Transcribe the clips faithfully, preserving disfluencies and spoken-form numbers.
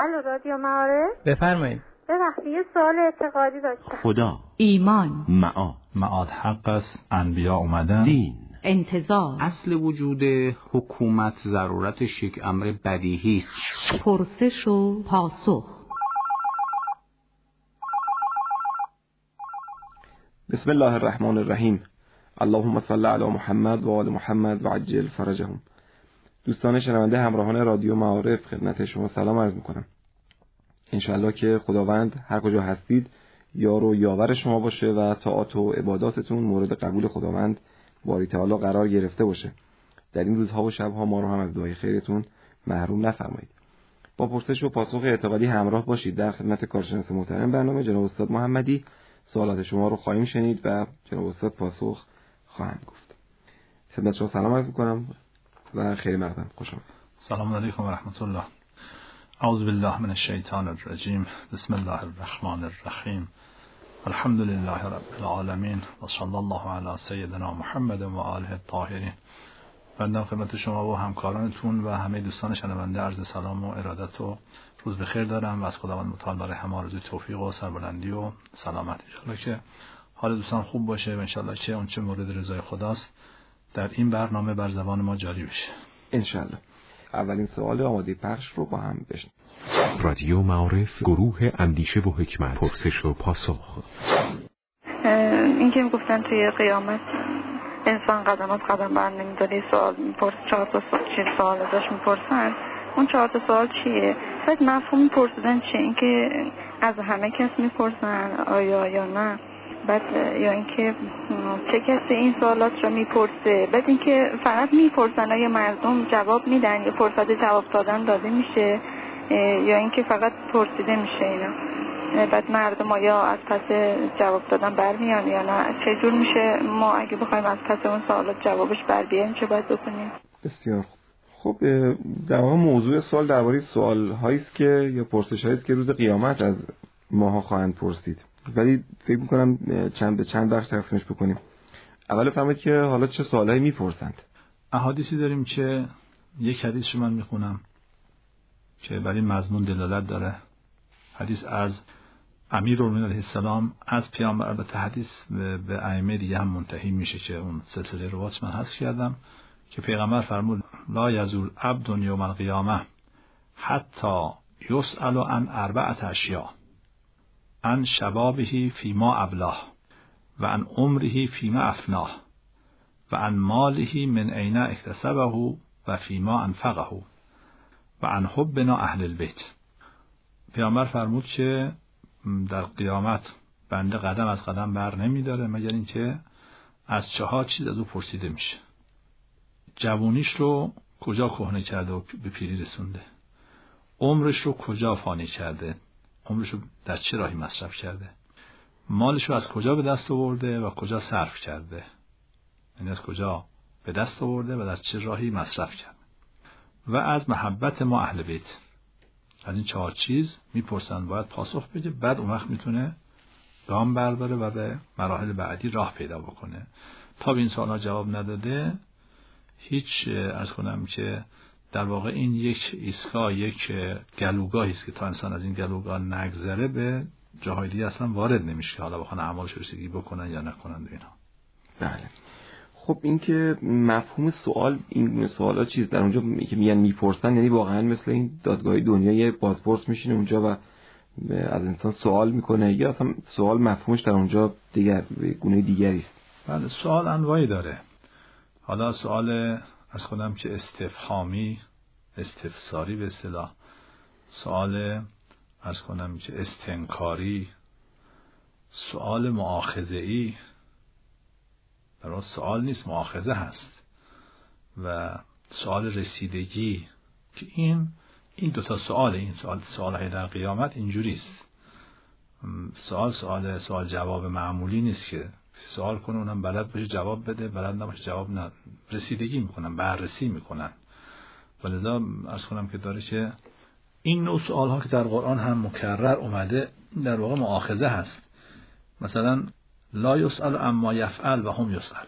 الو رادیو معارف. بفرمایید. ببخشید یه سوال اعتقادی داشتم. خدا، ایمان، معاد، معاد حق است، انبیا اومدن، دین، انتظار، اصل وجود حکومت ضرورتش یک امر بدیهی است. پرسش و پاسخ. بسم الله الرحمن الرحیم. اللهم صل علی محمد و آل محمد و عجل فرجهم. دوستان شنونده همراهان رادیو معارف، خدمت شما سلام عرض میکنم. انشالله که خداوند هر کجا هستید یار و یاور شما باشه و طاعات و عباداتتون مورد قبول خداوند باری تعالی قرار گرفته باشه. در این روزها و شبها ما رو هم از دعای خیرتون محروم نفرمایید. با پرسش و پاسخ اعتقادی همراه باشید. در خدمت کارشناس محترم برنامه جناب استاد محمدی سوالات شما رو خواهیم شنید و جناب استاد پاسخ خواهند گفت. خدمت شما سلام عرض میکنم و خیلی مقدم. خوش آمدید. سلام علیکم و رحمت الله. اعوذ بالله من الشیطان الرجیم. بسم الله الرحمن الرحیم. الحمد لله رب العالمین و صلی الله علی سیدنا محمد و آله الطاهرین. بنده خدمت شما و همکارانتون و همه دوستان شنونده عرض سلام و ارادت و روز بخیر دارم و از خداوند متعال برای همه آرزوی توفیق و سربلندی و سلامت. ان که حال دوستان خوب باشه و ان شاء الله که اون چه مورد رضای خداست در این برنامه بر زبان ما جاری بشه ان شاء الله. اولین سوال آماده پخش رو با هم بشنویم. رادیو معارف، گروه اندیشه و حکمت، پرسش و پاسخ. این که گفتن توی قیامت انسان قدم از قدم بر نمیداره، سوال میپرس، چهار تا سوال ازش میپرسن. اون چهار تا سوال چیه؟ بعد مفهوم پرسیدن چیه؟ این که از همه کس میپرسن آیا یا نه؟ بعد یا اینکه چه کسی این سوالات رو میپرسه؟ بعد اینکه فقط میپرسن آیا مردم جواب میدن یا فرصت جواب دادن داده میشه یا اینکه فقط پرسیده میشه اینا؟ بعد مردم آیا از پس جواب دادن برمیان یا نه؟ چه جور میشه ما اگه بخوایم از پس اون سوالات جوابش بر بیایم چه باید بکنیم؟ بسیار خوب. در واقع موضوع سوال درباره سوال هایی است که یا پرسش هایی است که روز قیامت از ماها خواهند پرسید، ولی فکر میکنم چند به چند بخش تقسیمش بکنیم. اول فهمید که حالا چه سوالایی میپرسند. احادیثی داریم که یک حدیث رو من میخونم که برای مضمون دلالت داره. حدیث از امیرالمومنین علیه السلام از پیامبر، البته حدیث به ائمه دیگه هم منتهی میشه که اون سلسله روایات من حذف کردم که پیغمبر فرمود لا یزول عبد یوم القیامه حتی یسأل عن اربعة اشیاء: عن شبابه فیما ابلاه و عن عمره فیما افناه و عن ماله من این اکتسبه و فیما انفقه و عن حبنا اهل البیت. پیامبر فرمود که در قیامت بنده قدم از قدم بر نمیداره مگر اینکه از چهار چیز از او پرسیده میشه: جوونیش رو کجا کهنه کرده و به پیری رسونده، عمرش رو کجا فانی کرده، عمرش رو در چه راهی مصرف کرده، مالش رو از کجا به دست آورده و کجا صرف کرده، یعنی از کجا به دست آورده و در چه راهی مصرف کرده، و از محبت ما اهل بیت. از این چهار چیز میپرسن، باید پاسخ بده، بعد اون وقت میتونه گام برداره و به مراحل بعدی راه پیدا بکنه. تا به این سوالات جواب نداده هیچ از کنم که در واقع این یک ایستگاه، یک گلوگاهی است که تا انسان از این گلوگاه نگذره به جاهای دیگه اصلا وارد نمیشه که حالا بخوان اعمالش رسیدگی بکنن یا نکنن اینا. بله. خب این که مفهوم سوال، این سوالا چیز در اونجا که میگن میپرسن، یعنی واقعا مثل این دادگاه دنیای بازپرس میشینه اونجا و از انسان سوال میکنه، یا اصلا سوال مفهومش در اونجا دیگر گونه دیگری است؟ بله، سوال انواعی داره. حالا سوال از خودم که استفهامی، استفساری به اصطلاح، سوال از کنم که استنکاری، سوال مؤاخذه‌ای، در واقع سوال نیست، مؤاخذه هست، و سوال رسیدگی که این این دو تا سوال، این سوال سوالهای در قیامت اینجوری است. سوال سوال سوال جواب معمولی نیست که سوال کنه اونم بلد باشه جواب بده، بلد نباشه جواب نه، رسیدگی میکنن، بررسی میکنن. ولذا عرض کنم که داره که این نوع سوال ها که در قرآن هم مکرر اومده در واقع مؤاخذه هست. مثلا لا یسأل عما یفعل و هم یسألون.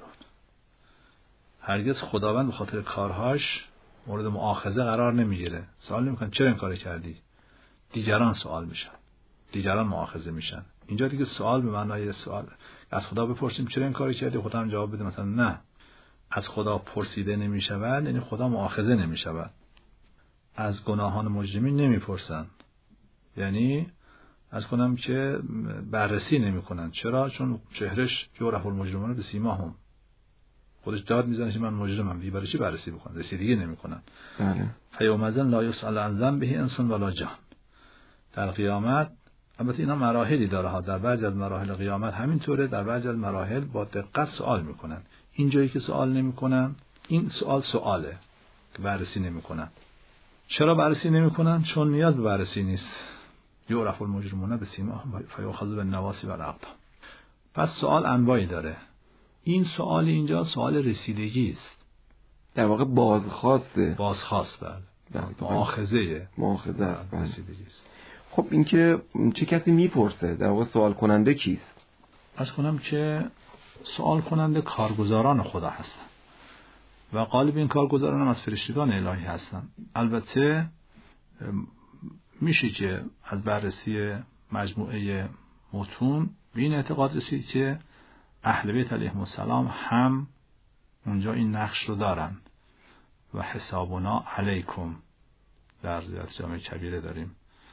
هرگز خداوند به خاطر کارهاش مورد مؤاخذه قرار نمیگیره. سوال نمیکنه چرا این کارو کردی، دیگران سوال میشن، دیگران مؤاخذه میشن. اینجا دیگه سوال به معنای سوال از خدا بپرسیم چرا این کاری کردی، خدا هم جواب بده مثلا نه. از خدا پرسیده نمیشود، یعنی خدا مؤاخذه نمیشود. از گناهان مجرمین نمیپرسن، یعنی از کنم که بررسی نمیکنن. چرا؟ چون چهرش یعرف المجرمون بسیماهم، خودش داد میزنه که من مجرمم، دیگه برای چی بررسی بکنن؟ رسیدگی نمیکنن. بله. فیومئذ لا یسأل عن ذنبه انس ولا جان. در قیامت البته اینا مراحلی داره ها، در بعضی از مراحل قیامت همینطوره، در بعضی از مراحل با دقت سوال میکنن. اینجایی که سوال نمیکنن، این سوال سواله که بررسی نمیکنن. چرا بررسی نمیکنن؟ چون نیاز به بررسی نیست. یعرف المجرمون بسیماهم فیؤخذ بالنواصی والاقدام. پس سوال انواعی داره. این سوال اینجا سوال رسیدگی است، در واقع بازخواسته. بازخواست بله، مؤاخذه مؤاخذه است، رسیدگی است. خب این که چه کسی میپرسه؟ در واقع سوال کننده کیست؟ عرض کنم که سوال کننده کارگزاران خدا هستند و غالب این کارگزاران هم از فرشتگان الهی هستند. البته میشه که از بررسی مجموعه متون به این اعتقاد رسید که اهل بیت علیهم السلام هم اونجا این نقش رو دارن و حسابنا علیکم در زیاد جامعه کبیره داریم.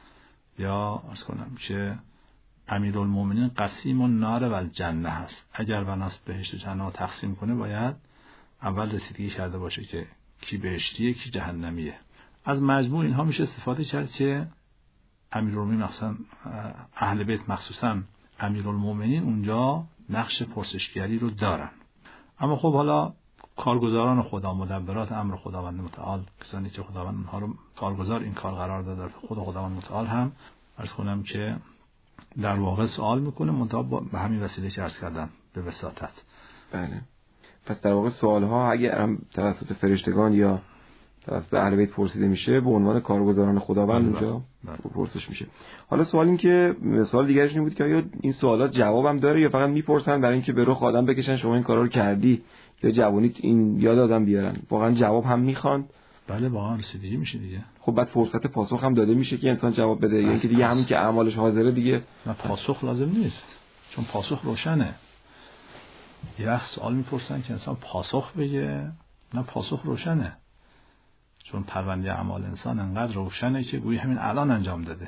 یا عرض کنم که امیرالمومنین قسیم النار و الجنه هست. اگر بناس بهشت و جنه تقسیم کنه باید اول رسیدگی کرده باشه که کی بهشتیه کی جهنمیه. از مجموع اینها میشه استفاده کرد که امیرالمومنین مخصوصا اهل بیت مخصوصا امیرالمومنین اونجا نقش پرسشگری رو دارن. اما خب حالا کارگزاران خدا، مدبرات امر خداوند متعال، کسانی که خداوند اونها رو کارگزار این کار قرار داده، خود خداوند متعال هم عرض کنم که در واقع سوال میکنه منتها به همین وسیله که عرض کردم به وساطت. بله. پس در واقع سوالها اگر هم توسط فرشتگان یا توسط اهل بیت پرسیده میشه به عنوان کارگزاران خداوند اونجا پرسش میشه. حالا سوال این که سوال دیگرش این بود که آیا این سوالات جوابم داره یا فقط میپرسن برای اینکه به رخ آدم بکشن شما این کارا رو کردی یا جوونیت این یاد آدم بیارن؟ واقعا جواب هم میخوان؟ بله واقعا رسیدگی میشه دیگه. خب بعد فرصت پاسخ هم داده میشه که انسان جواب بده، یعنی که دیگه همین که اعمالش حاضره دیگه نه پاسخ لازم نیست، چون پاسخ روشنه. یه سوال میپرسن که انسان پاسخ بگه، نه پاسخ روشنه، چون پرونده اعمال انسان انقدر روشنه که گویی همین الان انجام داده.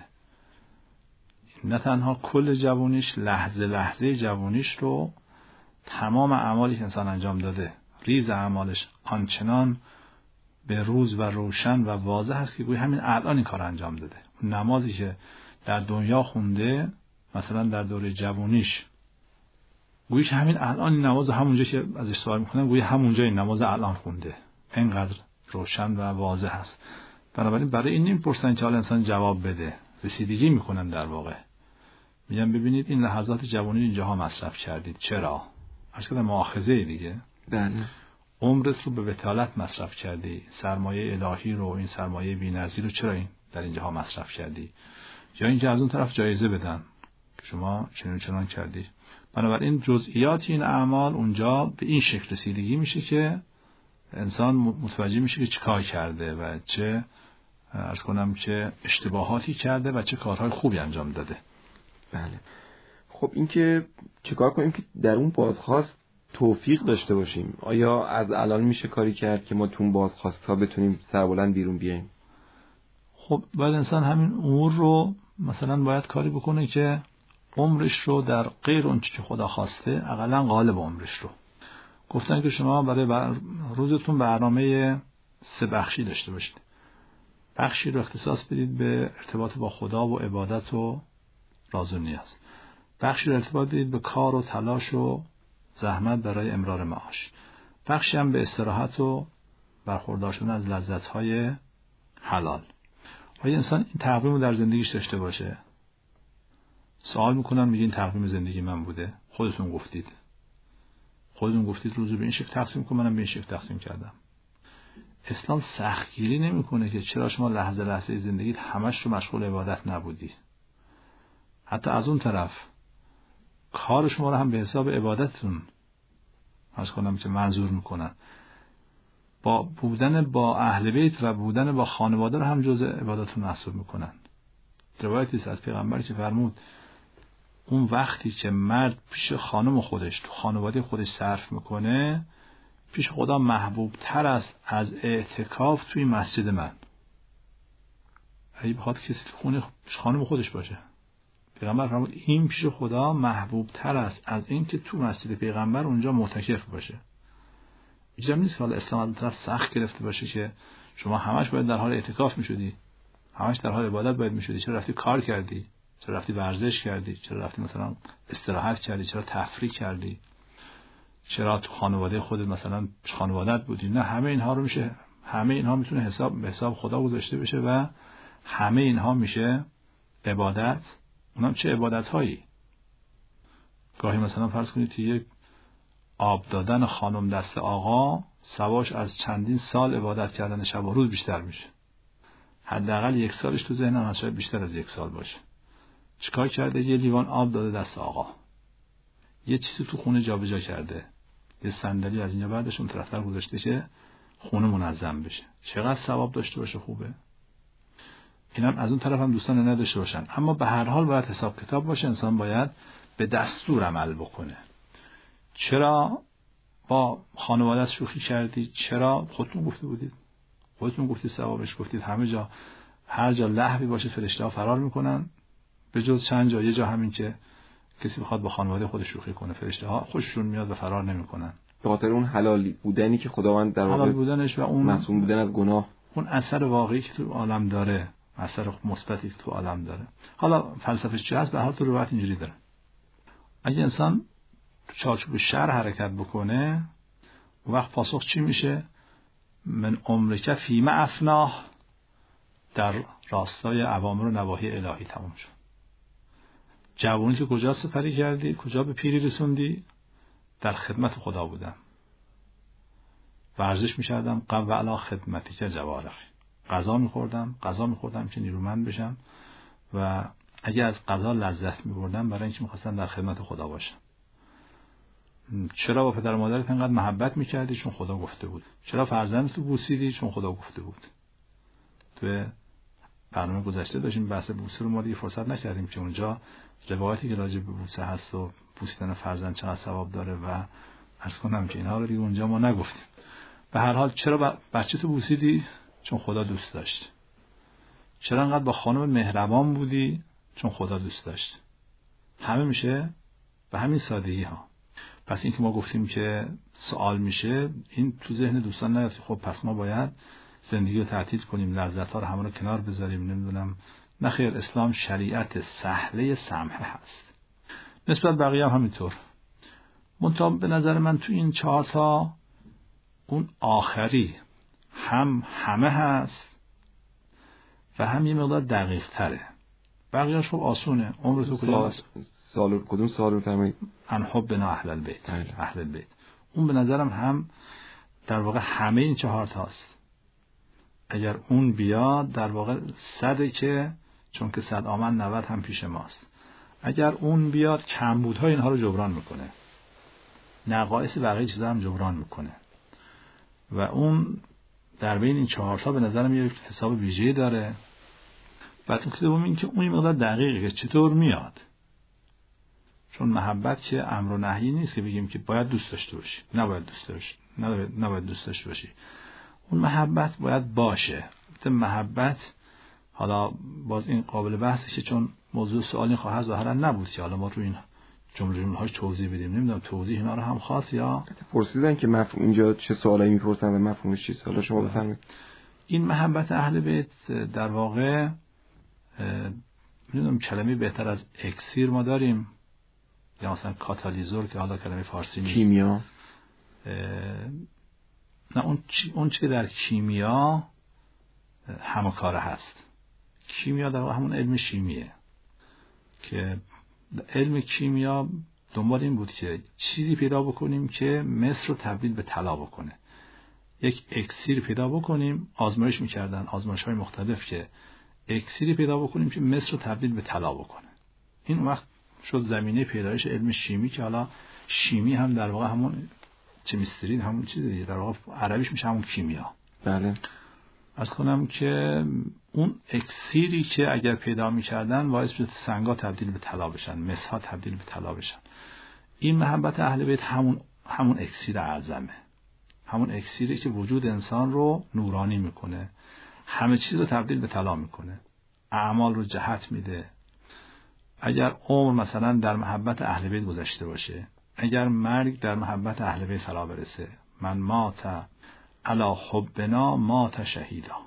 نه تنها کل جوونیش، لحظه لحظه جوونیش رو تمام اعمالی که انسان انجام داده، ریز اعمالش آنچنان به روز و روشن و واضح هست که گویی همین الان این کار انجام داده. نمازی که در دنیا خونده مثلا در دوره جوونیش، گویی همین الان این نماز همونجا که ازش سوال میکنن گویی همونجا این نماز الان خونده، اینقدر روشن و واضح هست. بنابراین برای این نمیپرسن که حالا انسان جواب بده، رسیدگی میکنن. در واقع میگن ببینید این لحظات جوانی اینجاها مصرف کردید، چرا؟ عرض کردم مؤاخذه دیگه. بله. عمرت رو به بتالت مصرف کردی، سرمایه الهی رو، این سرمایه بی‌نظیر رو چرا این در اینجاها مصرف کردی؟ یا اینکه از اون طرف جایزه بدن که شما چنین چنان کردی. بنابراین جزئیات این اعمال اونجا به این شکل رسیدگی میشه که انسان متوجه میشه که چه کار کرده و چه عرض کنم که اشتباهاتی کرده و چه کارهای خوبی انجام داده. بله. خب این که چیکار کنیم که در اون بازخواست توفیق داشته باشیم؟ آیا از الان میشه کاری کرد که ما تو اون بازخواست ها بتونیم سربلند بیرون بیاییم؟ خب باید انسان همین امور رو مثلا باید کاری بکنه که عمرش رو در غیر اون چی که خدا خواسته اقلا غالب عمرش رو. گفتن که شما برای بر... روزتون برنامه سه بخشی داشته باشید. بخشی رو اختصاص بدید به ارتباط با خدا و عبادت و راز و نیاز. بخشی رو ارتباط بدید به کار و تلاش و زحمت برای امرار معاش. بخشی هم به استراحت و برخوردار شدن از لذت‌های حلال. آیا انسان این تقویم رو در زندگیش داشته باشه؟ سوال میکنن میگین تقویم زندگی من بوده؟ خودتون گفتید. خودتون گفتید روزو به این شکل تقسیم کنم، منم به این شکل تقسیم کردم. اسلام سختگیری نمیکنه که چرا شما لحظه لحظه زندگیت همش رو مشغول عبادت نبودی. حتی از اون طرف کار شما رو هم به حساب عبادتتون از کنم که منظور میکنن. با بودن با اهل بیت و بودن با خانواده رو هم جزء عبادتتون محسوب میکنن. روایتی است از پیغمبر که فرمود اون وقتی که مرد پیش خانم خودش تو خانواده خودش صرف میکنه پیش خدا محبوب تر است از اعتکاف توی مسجد من. اگه بخواد کسی تو خونه خانم خودش باشه، پیغمبر فرمود این پیش خدا محبوب تر است از این که تو مسجد پیغمبر اونجا معتکف باشه. اینجا نیست که حالا اسلام از طرف سخت گرفته باشه که شما همش باید در حال اعتکاف میشدی، همش در حال عبادت باید میشدی. چرا رفتی کار کردی؟ چرا رفتی ورزش کردی؟ چرا رفتی مثلا استراحت کردی؟ چرا تفریح کردی؟ چرا تو خانواده خودت مثلا خانوادت بودی؟ نه، همه اینها رو میشه، همه اینها میتونه حساب به حساب خدا گذاشته بشه و همه اینها میشه عبادت. اونم چه عبادت هایی؟ گاهی مثلا فرض کنید که یک آب دادن خانم دست آقا سواش از چندین سال عبادت کردن شب و روز بیشتر میشه. حداقل یک سالش تو ذهنم هست، شاید بیشتر از یک سال باشه. چیکار کرده؟ یه لیوان آب داده دست آقا، یه چیزی تو خونه جابجا کرده، یه صندلی از اینجا برداشت اون طرفتر گذاشته که خونه منظم بشه. چقدر ثواب داشته باشه خوبه. اینم از اون طرف هم دوستان نداشته باشن، اما به هر حال باید حساب کتاب باشه. انسان باید به دستور عمل بکنه. چرا با خانوادت شوخی کردی؟ چرا خودتون گفته بودید؟ خودتون گفتید ثوابش گفتید. همه جا هر جا لهوی باشه فرشته‌ها فرار میکنن، به جز چند جا. یه جا همین که کسی بخواد با خانواده خودش شوخی کنه فرشته‌ها خوششون میاد و فرار نمیکنن. به خاطر اون حلالی بودنی که خداوند در حلال بودنش و اون معصوم بودن از گناه، اون اثر واقعی که تو عالم داره، اثر مثبتی که تو عالم داره. حالا فلسفه‌اش چه هست؟ به هر حال تو روایت اینجوری داره. اگه انسان تو چارچوب شرع حرکت بکنه، وقت پاسخ چی میشه؟ من عمرک فیما افناه، در راستای اوامر و نواهی الهی تمام شد. جوانی که کجا سپری کردی؟ کجا به پیری رسوندی؟ در خدمت خدا بودم، ورزش می‌کردم. قم و علا خدمتی که جوارحی، غذا می‌خوردم غذا می‌خوردم که نیرومند بشم و اگه از غذا لذت می‌بردم برای اینکه می‌خواستم در خدمت خدا باشم. چرا با پدر و مادرت انقدر محبت می‌کردی؟ چون خدا گفته بود. چرا فرزندت رو بوسیدی؟ چون خدا گفته بود. تو برنامه گذشته داشتیم بحث بوسه رو، ما دیگه فرصت نکردیم که اونجا روایتی که راجع به بوسه هست و بوسیدن فرزند چقدر ثواب داره و عرض کنم که اینها رو دیگه اونجا ما نگفتیم. به هر حال چرا بچه تو بوسیدی؟ چون خدا دوست داشت. چرا انقدر با خانم مهربان بودی؟ چون خدا دوست داشت. همه میشه به همین سادگی ها. پس این که ما گفتیم که سوال میشه، این تو ذهن دوستان نیاد خب پس ما باید زندگی رو تعطیل کنیم، لذت ها رو همه رو کنار بذاریم، نمیدونم. نه خیر، اسلام شریعت سهله سمحه هست. نسبت بقیه هم همینطور. منتها به نظر من تو این چهار تا اون آخری هم همه هست و هم یه مقدار دقیق تره. بقیه‌اش خب آسونه. عمر تو کجا هست؟ سال کدوم سال رو فرمایید؟ ان حبنا اهل البیت. اهل البیت اون به نظرم هم در واقع همه این چهار تاست. اگر اون بیاد در واقع صده که چون که صد آمن نود هم پیش ماست. اگر اون بیاد کمبودهای اینها رو جبران میکنه، نقایص بقیه چیزا هم جبران میکنه و اون در بین این چهار تا به نظرم یک حساب ویژه‌ای داره. بعد اون که این که اون مقدار دقیقه که چطور میاد، چون محبت که امر و نهی نیست که بگیم که باید دوست داشته باشی، نباید دوست داشته باشی، نباید دوست داشته باشی. اون محبت باید باشه. محبت حالا باز این قابل بحثه چون موضوع سوالی خواهد ظاهرا نبود که حالا ما رو این جمله جمله هاش توضیح بدیم. نمیدونم توضیح اینا رو هم خواست یا پرسیدن که مفهوم اینجا چه سوالایی میپرسن و مفهومش چیست. حالا شما بفرمایید. این محبت اهل بیت در واقع میدونم کلمه بهتر از اکسیر ما داریم یا مثلا کاتالیزور که حالا کلمه فارسی نیست. کیمیا. نه اون چی اون چی در کیمیا همه کاره هست. کیمیا در واقع همون علم شیمیه که علم کیمیا دنبال این بود که چیزی پیدا بکنیم که مس رو تبدیل به طلا بکنه. یک اکسیر پیدا بکنیم. آزمایش میکردن، آزمایش‌های مختلف که اکسیری پیدا بکنیم که مس رو تبدیل به طلا بکنه. این وقت شد زمینه پیدایش علم شیمی که حالا شیمی هم در واقع همون کمیستری همون چیزی دیگه، در واقع عربیش میشه همون کیمیا. بله. عرض کنم که اون اکسیری که اگر پیدا می‌کردن باعث شد سنگا تبدیل به طلا بشن، مسها تبدیل به طلا بشن. این محبت اهل بیت همون همون اکسیر اعظمه، همون اکسیری که وجود انسان رو نورانی میکنه، همه چیز رو تبدیل به طلا میکنه، اعمال رو جهت میده. اگر عمر مثلا در محبت اهل بیت گذشته باشه، اگر مرگ در محبت اهل بیت فرا برسه، من مات علی حبنا مات شهیدا،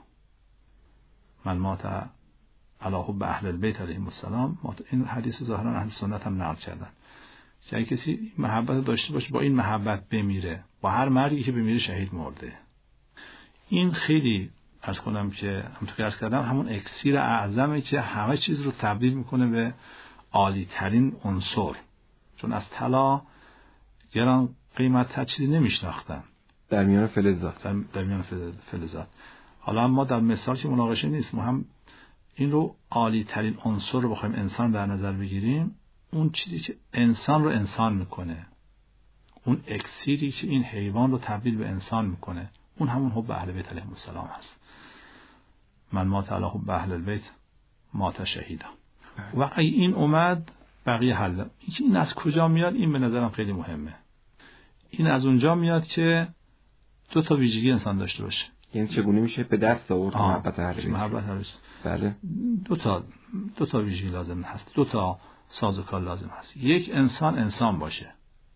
من مات علی حب اهل البیت علیهم السلام. این حدیث ظاهرا اهل سنت هم نقل کردن که اگه کسی محبت داشته باشه با این محبت بمیره، با هر مردی که بمیره شهید مرده. این خیلی عرض کنم که همونطور که عرض کردم همون اکسیر اعظمه که همه چیز رو تبدیل میکنه به عالی ترین عنصر. چون از طلا گران قیمت چیزی نمیشناختن در میان فلزات، در, در میان فلزات. حالا ما در مثال که مناقشه نیست، ما هم این رو عالی ترین عنصر رو بخوایم انسان در نظر بگیریم، اون چیزی که انسان رو انسان میکنه، اون اکسیری که این حیوان رو تبدیل به انسان میکنه، اون همون حب اهل بیت علیهم السلام هست. من مات علی حب اهل البیت مات شهیدا. و این اومد بقیه حل. این از کجا میاد؟ این به نظرم خیلی مهمه. این از اونجا میاد که دو تا ویژگی انسان داشته باشه. یعنی چگونه میشه به دست آورد محبت اهل بیت؟ محبت اهل بیت. بله. دو تا دو تا ویژگی لازم هست، دو تا سازوکار لازم هست. یک، انسان انسان باشه،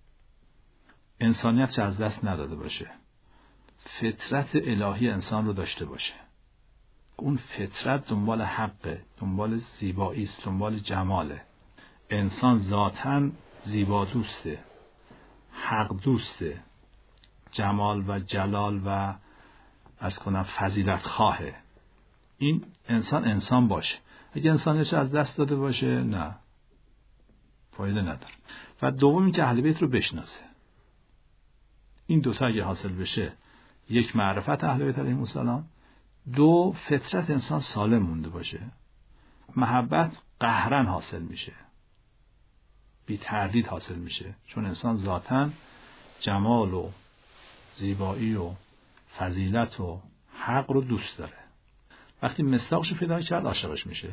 انسانیت چه از دست نداده باشه، فطرت الهی انسان رو داشته باشه. اون فطرت دنبال حقه، دنبال زیبایی است، دنبال جماله. انسان ذاتاً زیبا دوسته، حق دوسته، جمال و جلال و از کنم فضیلت خواهه. این انسان انسان باشه. اگه انسانیتش از دست داده باشه نه، فایده نداره. و دومی که اهل بیت رو بشناسه. این دوتا اگه حاصل بشه، یک معرفت اهل بیت علیهم السلام، دو فطرت انسان سالم مونده باشه، محبت قهرن حاصل میشه، بی تردید حاصل میشه. چون انسان ذاتاً جمال و زیبایی و فضیلت و حق رو دوست داره. وقتی مصداقش پیدا کرد عاشقش میشه،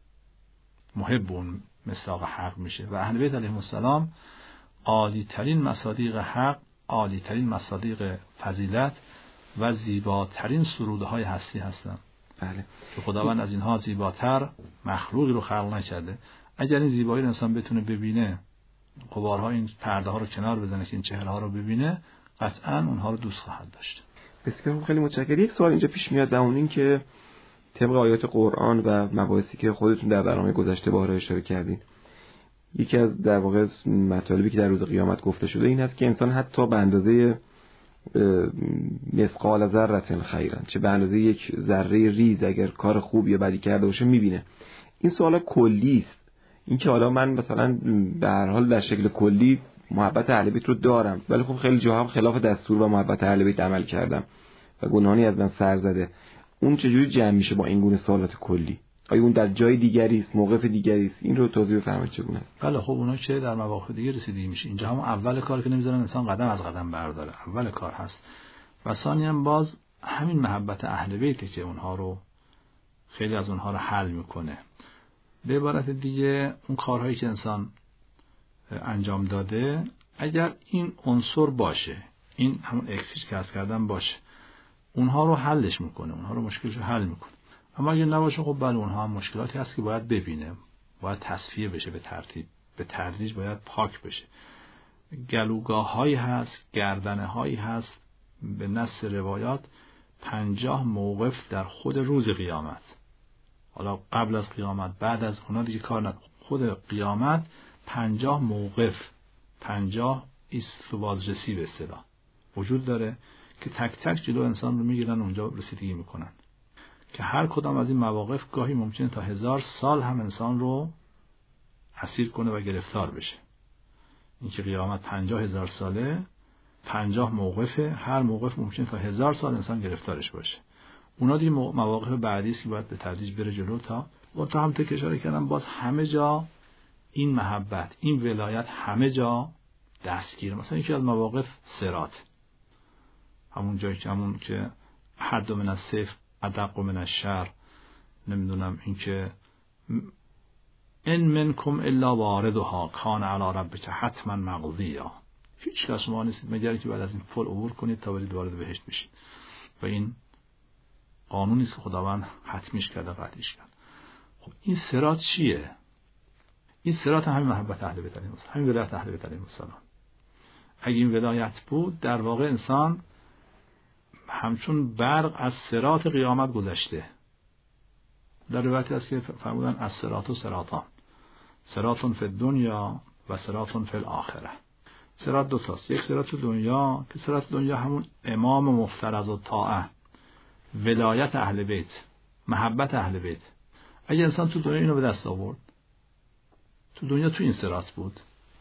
محب اون مصداق حق میشه. و اهل بیت علیهم السلام عالی ترین مصادیق حق، عالی ترین مصادیق فضیلت و زیباترین سروده های هستی هستند. بله. که خداوند از اینها زیباتر مخلوقی رو خلق نکرده. اگر این زیبایی رو انسان بتونه ببینه، غبارها این پرده ها رو کنار بزنه که این چهره ها رو ببینه، قطعاً اونها رو دوست خواهد داشت. بسیار خیلی متشکرم. یک سوال اینجا پیش میاد، اون این که طبق آیات قرآن و مباحثی که خودتون در برنامه گذشته باره اشاره کردین، یکی از در واقع مطالبی که در روز قیامت گفته شده این هست که انسان حتی به اندازه مثقال ذره خیرا، چه به اندازه یک ذره ریز اگر کار خوب یا بدی کرده باشه میبینه. این سوال کلی است، این که حالا من مثلا به هر حال در شکل کلی محبت اهل بیت رو دارم، ولی خب خیلی جاها هم خلاف دستور و محبت اهل بیت عمل کردم و گناهانی از من سر زده، اون چجوری جمع میشه با این گونه سوالات کلی؟ آیا اون در جای دیگری است، موقف دیگری است؟ این رو توضیح بفرمایید چگونه است؟ بله خب اونا که در مواقع دیگه رسیدگی میشه. اینجا هم اول کار که نمیذارن انسان قدم از قدم برداره، اول کار هست. و ثانیاً باز همین محبت اهل بیت که اونها رو خیلی از اونها رو حل میکنه. به عبارت دیگه اون کارهایی که انسان انجام داده، اگر این عنصر باشه، این همون اکسیر که از کردن باشه، اونها رو حلش میکنه، اونها رو مشکلش رو حل میکنه. اما اگر نباشه خب بله اونها هم مشکلاتی هست که باید ببینه، باید تصفیه بشه، به ترتیب به تدریج باید پاک بشه. گلوگاه هایی هست، گردنه هایی هست، به نص روایات پنجاه موقف در خود روز قیامت. حالا قبل از قیامت، بعد از اونا دیگه کار نداره. خود قیامت پنجاه موقف، پنجاه ایست و بازرسی به اصطلاح وجود داره که تک تک جلو انسان رو میگیرن، اونجا رسیدگی میکنن که هر کدام از این مواقف گاهی ممکنه تا هزار سال هم انسان رو اسیر کنه و گرفتار بشه. این که قیامت پنجاه هزار ساله، پنجاه موقفه، هر موقف ممکنه تا هزار سال انسان گرفتارش باشه. اونا دیگه مواقف بعدی است که باید به تدریج بره جلو تا و تا هم تک اشاره کردم باز همه جا این محبت، این ولایت همه جا دستگیر. مثلا یکی از مواقف صراط، همون جایی که همون که حد من السیف ادق من الشعر، نمیدونم اینکه ان منکم الا واردها کان علی ربک حتما مقضیا، هیچ کس ما نیست مگر که بعد از این پل عبور کنید تا برید وارد بهشت بشید و این قانونی است که خداوند حتمیش کرده، قطعیش کرد. خب این صراط چیه؟ این صراط همین محبت اهل بیت علیهم السلام، همین ولایت اهل بیت علیهم السلام. اگه این ولایت بود در واقع انسان همچون برق از صراط قیامت گذشته. در روایتی است که فرمودن از صراط و صراطان، صراط فی الدنیا و صراط فی الاخره. صراط دو تاست، یک صراط دنیا که صراط دنیا همون امام مفترض و طاعه، ولایت اهل بیت، محبت اهل بیت. اگه انسان تو دنیا اینو به دست آورد، تو دنیا تو این صراط بود،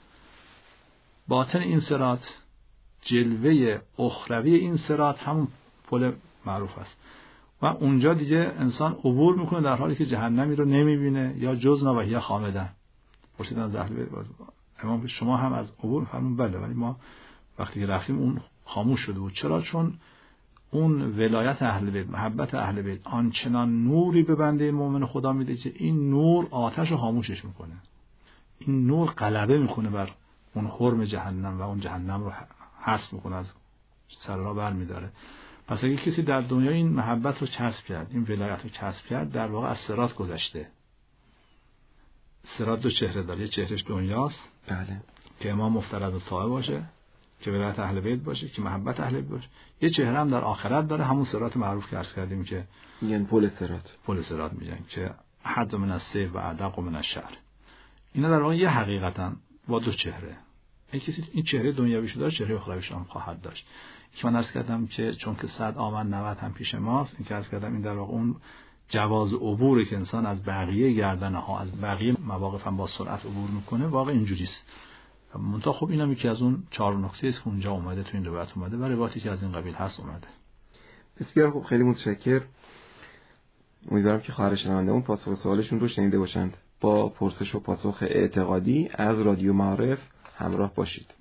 باطن این صراط، جلوه اخروی این صراط همون پل معروف است و اونجا دیگه انسان عبور میکنه در حالی که جهنمی رو نمیبینه یا جزنا و یا خامدن. پرسیدن از اهل بیت امام شما هم از عبور فرمون بله، ولی ما وقتی که رفتیم اون خاموش شده بود. چرا؟ چون اون ولایت اهل بیت، محبت اهل بیت آنچنان نوری به بنده مؤمن خدا میده که این نور آتش رو خاموشش میکنه، این نور غلبه میکنه بر اون حرم جهنم و اون جهنم رو حذف میکنه، از سر راه برمیداره. پس اگه کسی در دنیا این محبت رو کسب کرد، این ولایت رو کسب کرد، در واقع از صراط گذشته. صراط دو چهره داره، یه چهرهش دنیاست بله که امام مفترض و طاعه باشه، که ولایت اهل بیت باشه، که محبت اهل بیت باشه. یه چهره هم در آخرت داره، همون صراط معروف که عرض کردیم که میگن پل صراط، پل صراط میگن که حد من السیف و ادق من الشعر. اینا در واقع یه حقیقتن با دو چهره. اگه کسی این چهره دنیویشو داره، چهره اخرویش هم خواهد داشت. که من عرض کردم که چون که صد آمن نود هم پیش ماست، این که عرض کردم این در واقع اون جواز عبوری که انسان از بقیه گردنه ها، از بقیه مواقف هم با سرعت عبور میکنه، واقعا اینجوریست. منتها خب اینم یکی از اون چهار نکته است که اونجا اومده، تو این روایت اومده و روایتی که از این قبیل هست اومده. بسیار خوب، خیلی متشکر. امیدوارم که خواهر شنونده‌مون پاسخ سوالشون رو شنیده باشند. با پرسش و پاسخ اعتقادی از رادیو معارف همراه باشید.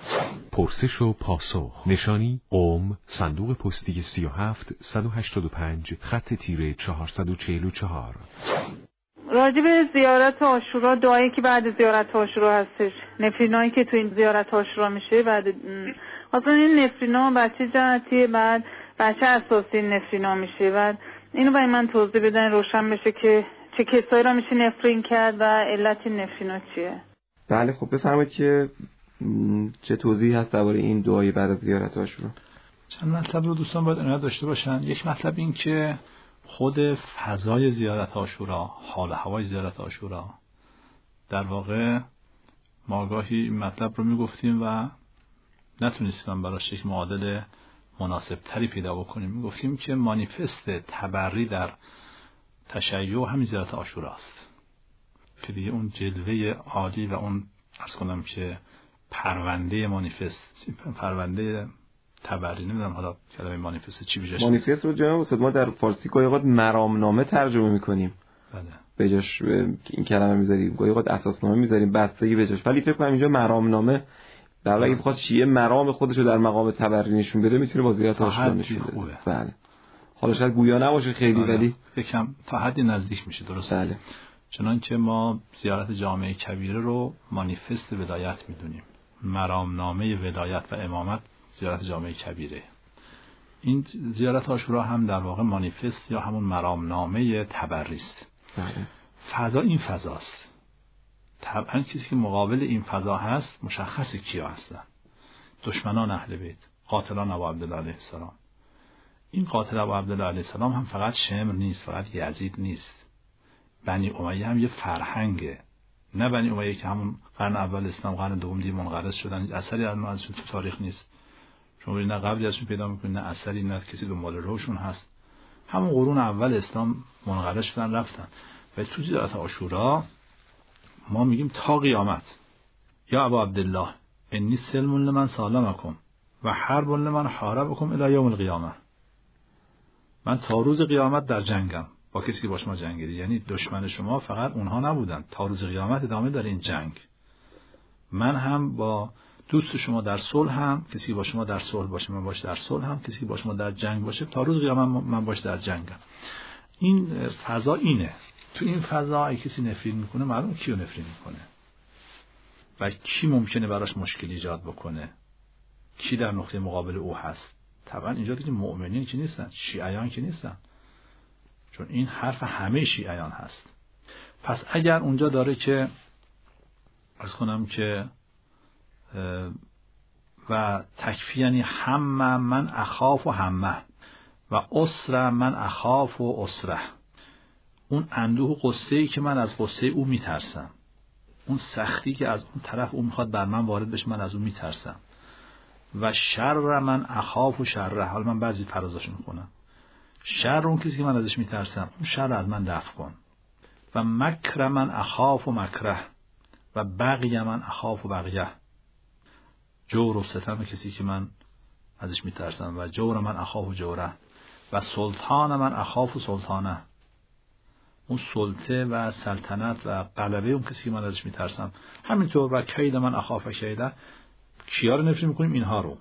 پرسش و پاسخ. نشانی قم، صندوق پستی سی و هفت صد و هشتاد و پنج، خط تیره چهارصد و چهل و چهار. راجب زیارت عاشورا، دعایی که بعد زیارت عاشورا هستش، نفرینایی که تو این زیارت عاشورا میشه، بعد اصلا این نفرینا بچه جهتیه، بعد بچه اساسی نفرینا میشه، بعد اینو برای من توضیح بدن روشن بشه که چه کسایی را میشه نفرین کرد و علت نفرینا چیه. بله خب بفرمایید که چه توضیحی هست درباره این دعای بعد از زیارت عاشورا؟ چند مطلب رو دوستان باید عنایت داشته باشن. یک مطلب این که خود فضای زیارت عاشورا، حال هوای زیارت عاشورا، در واقع ما گاهی این مطلب رو میگفتیم و نتونستیم براش یک معادل مناسب تری پیدا بکنیم. میگفتیم که مانیفست تبری در تشیع همین زیارت عاشورا است که دیگه اون جلوه عالی و اون عرض کنم که پرونده مانیفست، پرونده تبری، نمیدونم حالا کلمه مانیفست چی بجاش. مانیفست رو جناب استاد ما در فارسی گاهی اوقات مرامنامه ترجمه میکنیم. بله. بجاش این کلمه میذاریم، گاهی اوقات اساسنامه میذاریم، بستگی بجاش. ولی فکر کنم اینجا مرامنامه در واقع بخواد شیعه مرام خودش رو در مقام تبری نشون بده، میتونه با زیارت عاشورا نشون بده. بله. حالا شاید گویا نباشه خیلی، ولی یکم تا حدی نزدیک میشه. درسته. بله. چنانکه ما زیارت جامعه کبیره رو مانیفست ولایت میدونیم، مرامنامه ولایت و امامت زیارت جامعه کبیره. این زیارت عاشورا هم در واقع مانیفست یا همون مرامنامه تبری است. بله. فضا این فضاست. طبعا کسی که مقابل این فضا هست مشخصه کیا هستن. دشمنان اهل بیت، قاتلان ابو عبدالله علیه السلام. این قاتل ابو عبدالله علیه السلام هم فقط شمر نیست، فقط یزید نیست. بنی امیه هم یه فرهنگه. نه بنی امیه که همون قرن اول اسلام، قرن دوم دیگه منقرض شدن، اثری ازشون تو تاریخ نیست. شما نه قبلی ازشون پیدا میکنید نه اثری، نه کسی دنبال روشون هست. همون قرون اول اسلام منقرض شدن رفتن. و تو زیارت عاشورا ما میگیم تا قیامت یا ابو عبدالله انی سلم لمن سالمکم و حرب لمن حاربکم الی یوم القیامه. من تا روز قیامت در جنگم با کسی که با شما جنگیده. یعنی دشمن شما فقط اونها نبودن، تا روز قیامت ادامه داره این جنگ. من هم با دوست شما در صلح هم، کسی با شما در صلح باشه من باش در صلح هم، کسی با شما در جنگ باشه تا روز قیامت من باش در جنگم. این فضا اینه. تو این فضا اگه کسی نفرین میکنه معلومه کیو نفرین میکنه و کی ممکنه براش مشکل ایجاد بکنه، کی در نقطه مقابل او هست. طبعا اینجا دیگه مؤمنین که نیستن، شیعیان که نیستن، چون این حرف همه شیعیان هست. پس اگر اونجا داره که عرض کنم که و تکفی یعنی هم من اخاف و همه و اسره من اخاف و اسره، اون اندوه و قصه‌ای که من از قصه او میترسم، اون سختی که از اون طرف اون میخواد بر من وارد بشه من از اون میترسم، و شر من اخاف و شره، حالا من بعضی فرازاشو میخونم، شر اون کسی که من ازش میترسم اون شر از من دفع کن، و مکر من اخاف و مکره و بغی من اخاف و بغیه، جور و ستم کسی که من ازش میترسم و جور من اخاف و جوره، و سلطان من اخاف و سلطانه، اون سلطه و سلطنت و غلبه اون کسی که من ازش میترسم. همینطور و کید من اخاف و کیده، کیا رو نفرین میکنیم؟ اینها رو،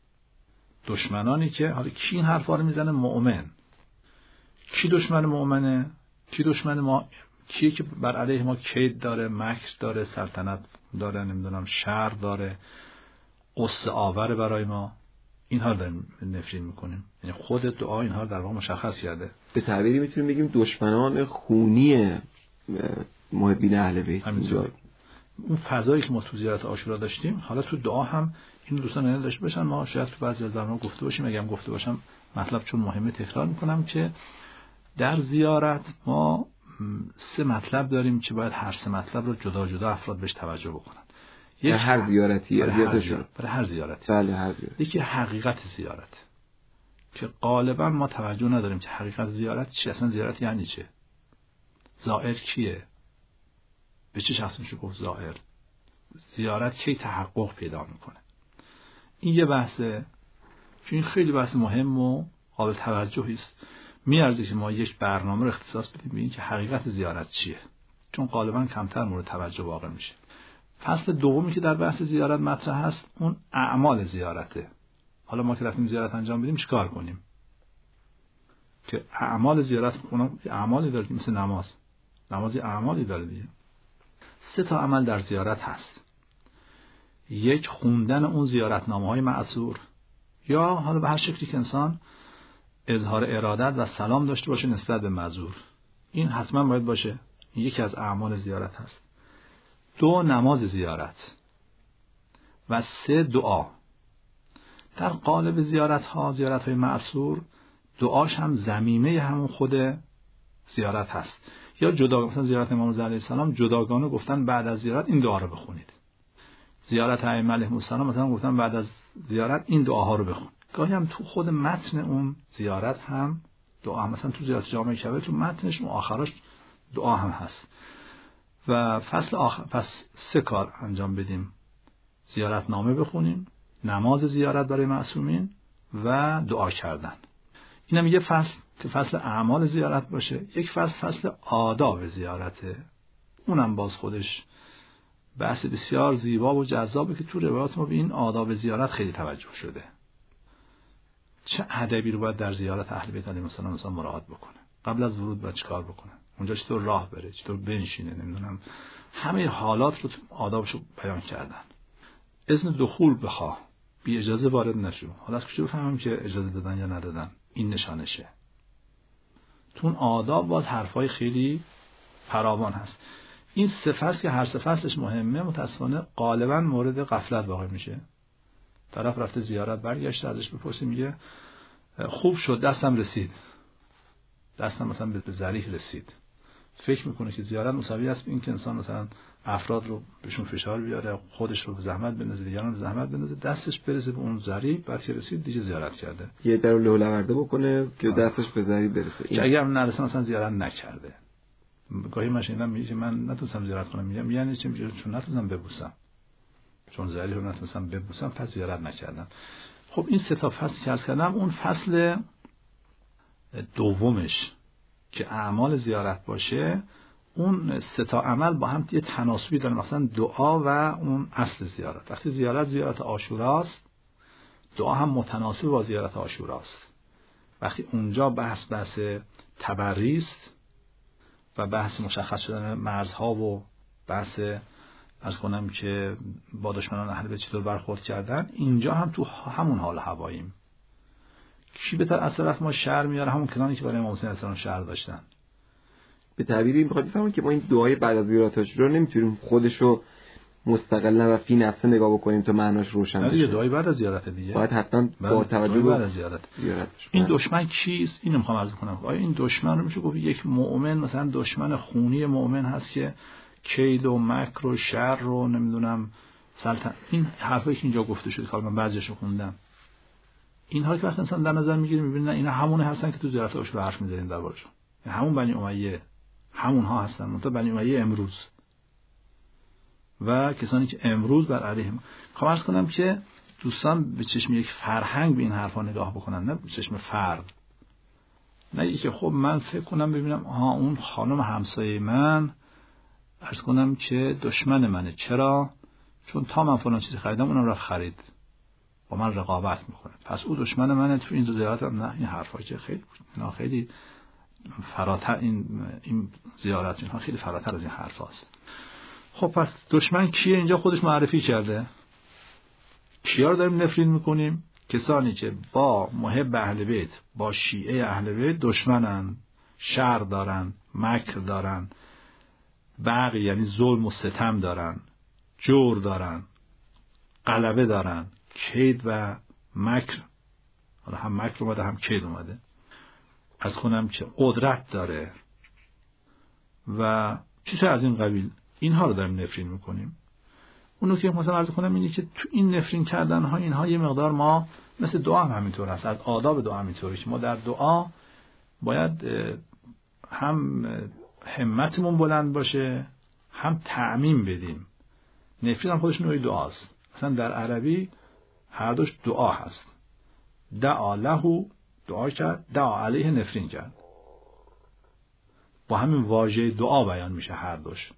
دشمنانی که حالا کی این حرفا رو میزنه؟ مؤمن. کی دشمن مؤمنه؟ کی دشمن ما؟ کیه که بر علیه ما کید داره، مکر داره، سلطنت داره، نمیدونم شر داره، قصه آور برای ما؟ اینها رو داریم نفرین میکنیم. یعنی خود دعا اینها رو در واقع مشخص کرده. به تعبیری میتونیم بگیم دشمنان خونی محبین اهل بیت. همینطور اون فضایی که ما تو زیارت عاشورا داشتیم حالا تو دعا هم این دوستان اینا داشته باشن. ما شاید تو بعضی از برنامه گفته باشیم، اگه هم گفته باشم مطلب چون مهمه تکرار میکنم که در زیارت ما سه مطلب داریم که باید هر سه مطلب رو جدا جدا افراد بهش توجه بکنن. یک هر زیارتی، برای هر زیارت. برای هر زیارتی. بله هر زیارتی. یکی حقیقت زیارت که غالبا ما توجه نداریم که حقیقت زیارت چی، اصلا زیارت یعنی چه، زائر کیه، به چه شخص میشه گفت زائر، زیارت کی تحقق پیدا میکنه. این یه بحثه که این خیلی بحث مهم و قابل توجهی است. میارزه که ما یک برنامه رو اختصاص بدیم به این که حقیقت زیارت چیه، چون غالبا کمتر مورد توجه واقع میشه. فصل دومی که در بحث زیارت مطرح هست اون اعمال زیارته. حالا ما که رفتیم زیارت انجام بدیم چیکار کنیم؟ که اعمال زیارت اون اعمالی داره مثل نماز. نمازی اعمالی داره دیگه. سه تا عمل در زیارت هست. یک، خوندن اون زیارتنامه‌های معصور، یا حالا به هر شکلی که انسان اظهار ارادت و سلام داشته باشه نسبت به معذور. این حتما باید باشه. این یکی از اعمال زیارت هست. دو، نماز زیارت، و سه، دعا. در قالب زیارت ها، زیارت های معصور، دعاش هم ضمیمه همون خود زیارت هست. یا جدا، مثلا زیارت امام رضا علیه السلام جداگانه گفتن بعد از زیارت این دعا رو بخونید. زیارت ائمه علیهم السلام مثلا گفتن بعد از زیارت این دعاها رو بخون. گاهی هم تو خود متن اون زیارت هم دعا، مثلا تو زیارت جامع کعبه تو متنش و آخرش دعا هم هست. و فصل آخر، پس سه کار انجام بدیم: زیارت نامه بخونیم، نماز زیارت برای معصومین و دعا کردن. اینم یه فصل که فصل اعمال زیارت باشه. یک فصل فصل آداب زیارته، اونم باز خودش بحث بسیار زیبا و جذابه که تو روایات ما به این آداب زیارت خیلی توجه شده. چه ادبی رو باید در زیارت اهل بیت علیهم السلام مثلا مراعات بکنه، قبل از ورود باید چیکار بکنه، اونجا چطور راه بره، چطور بنشینه، نمیدونم، همه حالات رو آدابشو بیان کردن. اذن دخول بخواه، بی اجازه وارد نشو. حالا از کجا بفهمم که اجازه دادن یا ندادن؟ این نشانشه. تو اون آداب باز حرفای خیلی فراوان هست. این سه فصل که هر سه فصلش مهمه، متاسفانه غالبا مورد غفلت واقع میشه. طرف رفته زیارت، برگشته ازش بپرسیم میگه خوب شد دستم رسید، دستم مثلا به ذریح رسید. فکر میکنه که زیارت مساوی است به این که انسان مثلا افراد رو بهشون فشار بیاره، خودش رو به زحمت بندازه، دیگران رو زحمت بندازه، دستش برسه به اون ذریح، بعد که رسید دیگه زیارت کرده. یه در لولورده بکنه که دستش به ذریح برسه. که اگر نرسه مثلا زیارت نکرده. گاهی من شنیدم میگه من نتونستم زیارت کنم، میگم یعنی چی؟ میگه چون نتونستم ببوسم، چون ذریح رو نتونستم ببوسم پس زیارت نکردم. خب این سه تا فصل که عرض کردم، اون فصل دومش که اعمال زیارت باشه، اون سه تا عمل با هم یه تناسبی داره. مثلا دعا و اون اصل زیارت. وقتی زیارت زیارت عاشوراست، دعا هم متناسب با زیارت عاشوراست. وقتی اونجا بحث بحث تبری است و بحث مشخص شدن مرزها و بحث از کنم که با دشمنان اهل بیت چطور برخورد کردن، اینجا هم تو همون حال هواییم. کی بهتر از طرف ما شر میاره؟ همون کنانی که برای امام حسین علیه السلام شر داشتن. به تعبیری میخواد بفهمید که ما این دعای بعد از زیارت عاشورا نمیتونیم خودشو مستقلا و فی نفسه نگاه بکنیم تا معناش روشن بشه. دیگه دعای بعد از زیارت دیگه باید حتما با توجه به بعد از زیارت. زیارت این دشمن کیست؟ اینو میخوام عرض کنم. آیا این دشمن رو میشه گفت یک مؤمن مثلا دشمن خونی مؤمن هست که کید و مکر و شر رو نمیدونم سلطنت، این حرفایی که اینجا گفته شده که من بعضیاشو خوندم، اینها که وقتی انسان در نظر میگیره میبینه نه اینا همونه هستن که تو زیارت عاشورا حرف میزنن دربارشون، همون بنی امیه همونها هستن، منتها بنی امیه امروز و کسانی که امروز بر علیهم. میخوام عرض کنم که دوستان به چشم یک فرهنگ به این حرفا نگاه بکنن، نه به چشم فرد. نه که خب من فکر کنم ببینم ها اون خانم همسایه من عرض کنم که دشمن منه. چرا؟ چون تا من فلان چیزی خریدم اونم رفت خرید، با من رقابت میکنه، پس او دشمن منه. تو این زیارت هم نه، این حرفا که خیلی نه خیلی فراتر، این این زیارت اینها خیلی فراتر از این حرفاست. خب پس دشمن کیه؟ اینجا خودش معرفی کرده. کیا رو داریم نفرین میکنیم؟ کسانی که با محب اهل بیت، با شیعه اهل بیت دشمنن، شر دارن، مکر دارن، بغی یعنی ظلم و ستم دارن، جور دارن، غلبه دارن، کید و مکر، حالا هم مکر اومده هم کید اومده، از کنم که قدرت داره و چیزی از این قبیل. اینها رو داریم نفرین میکنیم. اون نکته که مثلا عرض کنم اینه که تو این نفرین کردن ها اینها یه مقدار ما مثل دعا هم همینطور هست، از آداب دعا همینطوره که ما در دعا باید هم همتمون بلند باشه هم تعمیم بدیم. نفرین هم خودش نوعی دعاست. مثلا در عربی هر دوش دعا هست. دعا له دعا کرد، دعا علیه نفرین کرد. با همین واژه دعا بیان میشه هر دوش.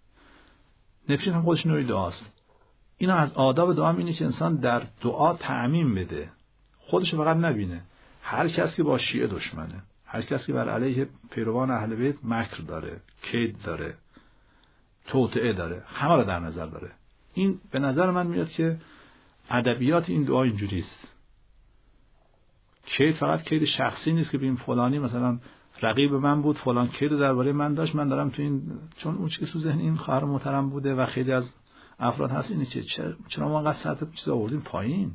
نفرین هم خودش نوعی دعاست. اینا از آداب دعا اینه که انسان در دعا تعمیم بده، خودش فقط نبینه. هر کسی که با شیعه دشمنه، هر کسی که بر علیه پیروان اهل بیت مکر داره، کید داره، توطئه داره، همه رو در نظر داره. این به نظر من میاد که ادبیات این دعا اینجوری است. کید فقط کید شخصی نیست که ببین فلانی مثلا رقیب من بود، فلان کید درباره من داشت، من دارم تو این، چون اون چیزی که تو ذهن این خواهر محترم بوده و خیلی از افراد هست اینه که چرا ما انقدر سطح چیزا آوردیم پایین،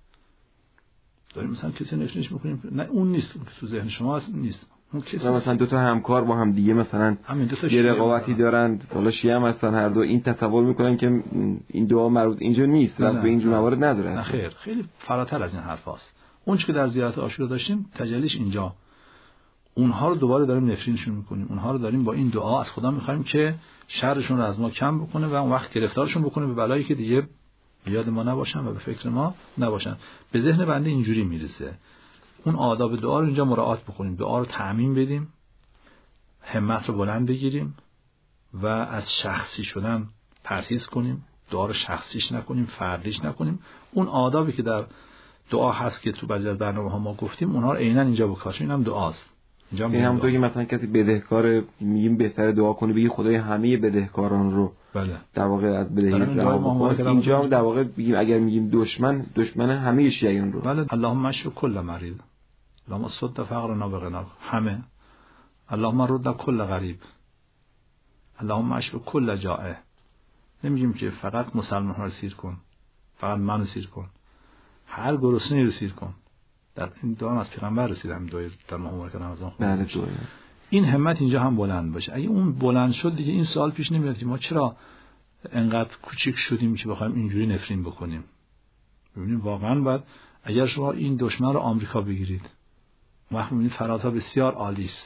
داریم مثلا کسی نفرینش میکنیم. نه اون نیست که تو ذهن شما نیست. اون کسی مثلا دو تا همکار با هم دیگه مثلا یه رقابتی دارن، حالا شیعه هم هستن هر دو، این تصور میکنن که این دعا مربوط اینجا نیست، رفت به اینجور موارد نداره. نه خیر، خیلی فراتر از این حرفاست. اون چیزی که در زیارت عاشورا داشتیم تجلیش اینجا. اونها رو دوباره داریم نفرینشون میکنیم، اونها رو داریم با این دعا از خدا میخوایم که شرشون رو از ما کم بکنه و اون وقت گرفتارشون بکنه به بلایی که دیگه یاد ما نباشن و به فکر ما نباشن. به ذهن بنده اینجوری میرسه. اون آداب دعا رو اینجا مراعات بکنیم، دعا رو تعمیم بدیم، همت رو بلند بگیریم و از شخصی شدن پرهیز کنیم، دعا رو شخصیش نکنیم، فردیش نکنیم. اون آدابی که در دعا هست که تو بعضی از برنامه‌ها ما گفتیم، اونها رو عیناً اینجا بکاشیم. اینم دعاست. این همونطور که مثلا کسی بدهکار میگیم بهتره دعا کنه بگی خدای همه بدهکاران رو بله در واقع از بدهی رها بکنه. اینجا در واقع بگیم اگر میگیم دشمن، دشمن همه شیعیان رو. بله. اللهم اشف کل مریض، اللهم صد فقرنا بغنا، همه. اللهم رد کل غریب، اللهم اشف کل جائع. نمیگیم که فقط مسلمان ها رو سیر کن، فقط منو سیر کن، هر گرسنه‌ای رو سیر کن. در این دعا از پیغمبر رسید، هم دعای در ماه مبارک رمضان بله. این همت اینجا هم بلند باشه. اگه اون بلند شد دیگه این سوال پیش نمیاد که ما چرا انقدر کوچیک شدیم که بخوایم اینجوری نفرین بکنیم. ببینید واقعا بعد اگر شما این دشمن رو آمریکا بگیرید، وقتی میبینید فرانسه بسیار عالی است،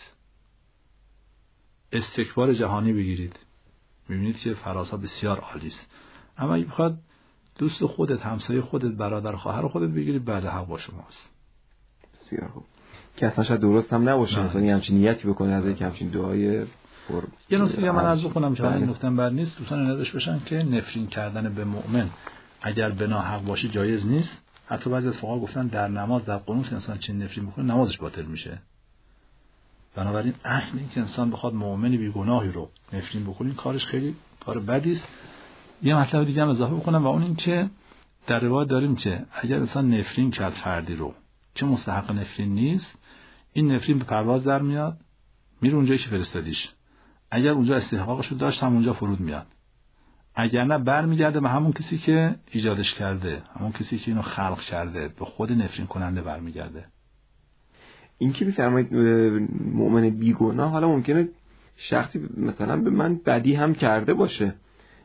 استکبار جهانی بگیرید، میبینید که فرانسه بسیار عالی است. اما اگه بخواد دوست خودت، همسایه خودت، برادر خواهر خودت بگیرید، بعد حق با شماست. بسیار خوب. که اصلا شاید درست هم نباشه مثلا یه همچین نیتی بکنه از یک همچین دعای پر. یه نکته من عرض بکنم که این نکته بر نیست، دوستان نداشت باشن که نفرین کردن به مؤمن اگر بنا حق باشه جایز نیست. حتی بعضی از فقها گفتن در نماز، در قنوت انسان چین نفرین بکنه نمازش باطل میشه. بنابراین اصل این که انسان بخواد مؤمن بیگناهی رو نفرین بکنه این کارش خیلی کار بدی است. یه مطلب دیگه هم اضافه بکنم و اون این که در روایت داریم که اگر انسان نفرین کرد فردی رو که مستحق نفرین نیست، این نفرین به پرواز در میاد، میره اونجایی که فرستادیش. اگر اونجا استحقاقش رو داشت هم اونجا فرود میاد، اگر نه برمیگرده به همون کسی که ایجادش کرده، همون کسی که اینو خلق کرده، به خود نفرین کننده برمیگرده. این که می‌فرمایید مؤمن بیگناه، حالا ممکنه شخصی مثلا به من بدی هم کرده باشه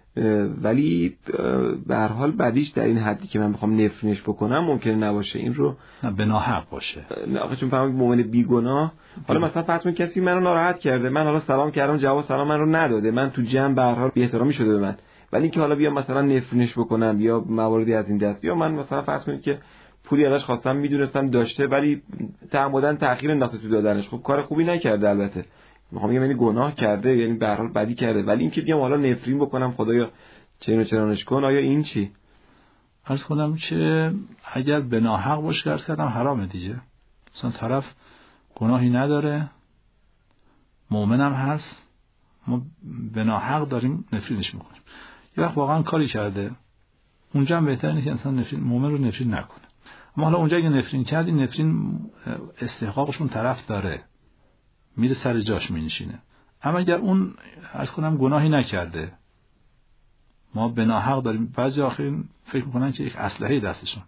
ولی به هر حال بدیش در این حدی که من بخوام نفرینش بکنم ممکنه نباشه، این رو نه به ناحق باشه. نه آخه چون فرمایید مؤمن بیگناه، حالا مثلا فرض کنید کسی منو ناراحت کرده، من حالا سلام کردم جواب سلام من رو نداده، من تو جمع به هر حال بی‌احترامی شده به من، ولی اینکه حالا بیام مثلا نفرینش بکنم یا مواردی از این دست، یا من مثلا فرض کنید که پولی ازش خواستم میدونستم داشته ولی تعمدن تأخیر انداخته تو دادنش، خب کار خوبی نکرده، البته میخوام بگم یعنی گناه کرده، یعنی به هر حال بدی کرده، ولی اینکه بیام حالا نفرین بکنم خدایا چرا چرانش کن، آیا این چی؟ عرض کنم که اگر به ناحق باشه عرض کردم حرامه دیگه. مثلا طرف گناهی نداره، مؤمنم هست، ما به ناحق داریم نفرینش میکنیم. یه وقت واقعا کاری کرده، اونجا هم بهتره اینه که انسان نفرین مؤمن رو نفرین نکنه. اما حالا اونجا اگه نفرین کرد، این نفرین استحقاقشون طرف داره، میره سر جاش مینشینه. اما اگر اون عرض کنم گناهی نکرده، ما به ناحق داریم. بعضی آخر فکر میکنن که یک اسلحه دستشون،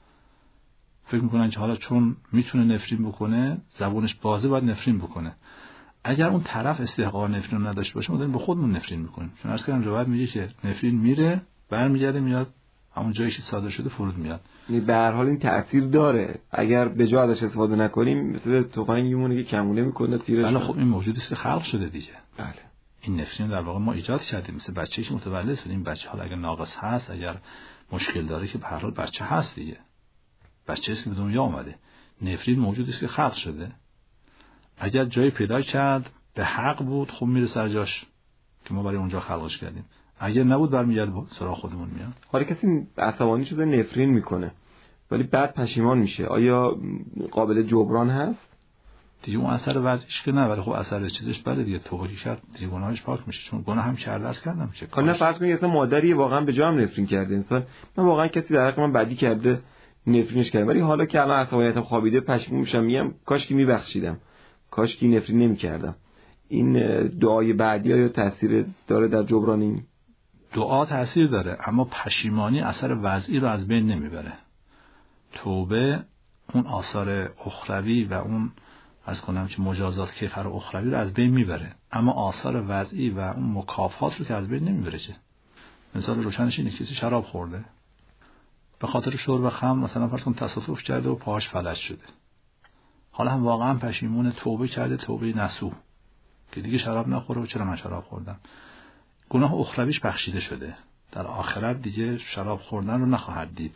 فکر میکنن که حالا چون میتونه نفرین بکنه، زبونش بازه، باید نفرین بکنه. اگر اون طرف استحقاق نفرین نداشته باشه، ما داریم به خودمون نفرین میکنیم. چون عرض کردم روایت میگه که نفرین میره برمیگرده میاد همون جایی که صادر شده فرود میاد. یعنی به هر حال این تأثیر داره، اگر به جا ازش استفاده نکنیم مثل تفنگی میمونه که کمونه میکنه تیرش. بله خب این موجودی است که خلق شده دیگه. بله این نفرین در واقع ما ایجاد کردیم، مثل بچه‌ای که متولد شده. این بچه حالا اگر ناقص هست، اگر مشکل داره، که به هر حال بچه هست دیگه، بچه‌ای که به دنیا اومده. نفرین موجودی است که خلق شده. اگر جایی پیدا کرد به حق بود، خب میره سر جاش که ما برای اونجا خلقش کردیم. اگر نبود برمیگرده سراغ خودمون میاد. حالا کسی عصبانی شده نفرین میکنه ولی بعد پشیمان میشه، آیا قابل جبران هست؟ دیگه اون اثر وضعیش که نه، ولی خب اثر چیزش بله دیگه، توبه کرد دیگه گناهش پاک میشه، چون گناه هم کرده است کردم میشه. حالا فرض کنید مثلا مادری واقعا به جا هم نفرین کرده انسان، من واقعا کسی در حق من بدی کرده نفرینش کردم، ولی حالا که الان عصبانیتم خوابیده پشیمون میشم، میگم کاش که میبخشیدم، کاش که نفرین نمیکردم. این دعای بعدی آیا تاثیر داره در جبران این؟ دعا تاثیر داره، اما پشیمانی اثر وضعی رو از بین نمیبره. توبه اون آثار اخروی و اون از کنم که مجازات کفر اخروی رو از بین میبره، اما آثار وضعی و اون مکافات رو که از بین نمیبره. چه مثال روشنش اینه، کسی شراب خورده، به خاطر شرب خمر مثلا فرض کن تصادف کرده و پاهاش فلج شده، حالا هم واقعا پشیمون، توبه کرده، توبه نصوح که دیگه شراب نخوره و چرا من شراب خوردم، گناه اخرویش بخشیده شده، در آخرت دیگه شراب خوردن رو نخواهد دید،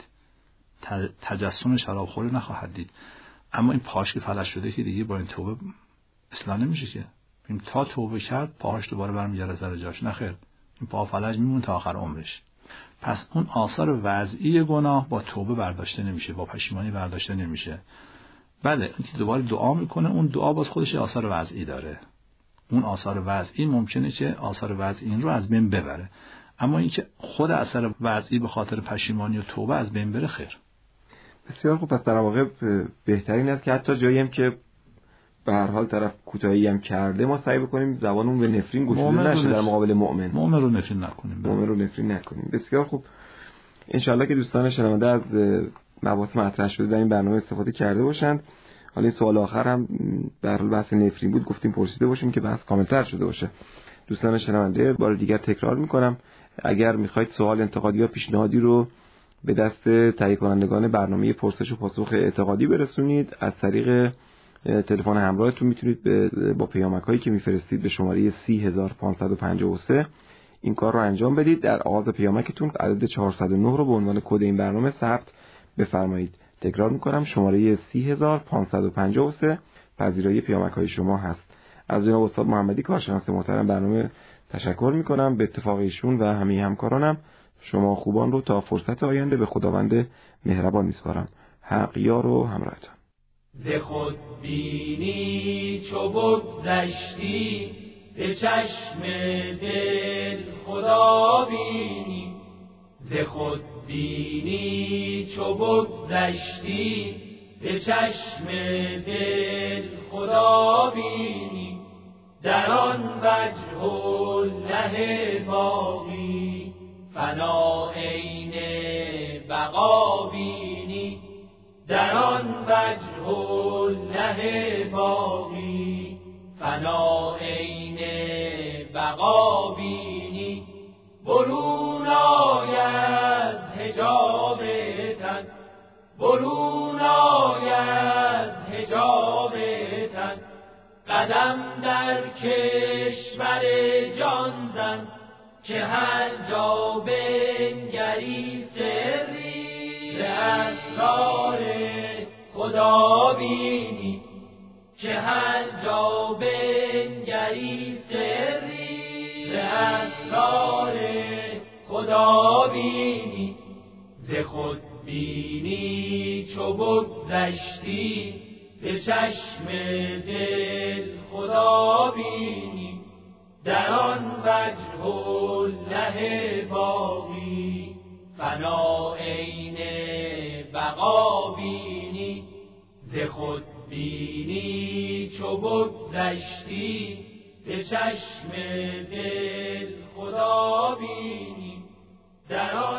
تجسم شراب خوری نخواهد دید. اما این پاهاش که فلج شده که دیگه با این توبه اصلاح نمیشه که، این تا توبه کرد پاهاش دوباره برمیگرده سر جاش، نخیر، این پا فلج میمونه تا آخر عمرش. پس اون آثار وضعی گناه با توبه برداشته نمیشه، با پشیمانی برداشته نمیشه. بله اینکه دوباره دعا میکنه، اون دعا باز خودش آثار وضعی داره، اون آثار وضعی ممکنه که آثار وضعی این رو از بین ببره، اما اینکه خود اثر وضعی به خاطر پشیمانی و توبه از بین بره خیر. بسیار خوب. پس در واقع بهترین است که حتی جایی هم که به هر حال طرف کوتاهی هم کرده، ما سعی بکنیم زبانمون به نفرین گشوده نشه در مقابل مؤمن. مؤمن رو نفرین نکنیم. مؤمن رو نفرین نکنیم. بسیار خوب. انشالله که دوستان شنونده از مباحث مطرح شده در این برنامه استفاده کرده باشند. حالا این سوال آخر هم در بحث نفرین بود، گفتیم پرسیده باشیم که بحث کامل‌تر شده باشه. دوستان شنونده بار دیگر تکرار میکنم، اگر میخواید سوال، انتقادی یا پیشنهادی رو به دست تهیه کنندگان برنامه پرسش و پاسخ اعتقادی برسونید، از طریق تلفن همراهتون میتونید با پیامک‌هایی که میفرستید به شماره سی هزار و پانصد و پنجاه و سه این کار رو انجام بدید. در آغاز پیامکتون عدد چهارصد و نه رو به عنوان کد این برنامه ثبت بفرمایید. تکرار میکنم، شماره سی هزار و پانصد و پنجاه و سه پذیرایی پیامک‌های شما هست. از جناب استاد محمدی کارشناس محترم برنامه تشکر میکنم. به اتفاق ایشون و همه همکارانم شما خوبان رو تا فرصت آینده به خداوند مهربان میسپارم. حق یار و همراهتان. ز خود بینی چو بگذشتی به چشم دل خدا بینی. ز خود بینی چو بگذشتی به چشم دل خدا بینی. در آن وجه الله باقی فنا عین بقا بینی. در آن وجه الله باقی فنا عین بقا بینی. برون آی از حجاب تن، برون آی از حجاب تن، قدم در کشور جان زن که هر جا بنگری سری اسرار خدا بینی. که هر جا بنگری سری اسرار خدا بینی. ز خود بینی چو بگذشتی به چشم دل خدا بینی. در آن وجه الله باقی فنا عین بقا بینی. ز خود بینی چو بگذشتی به چشم دل خدا بینی. در آن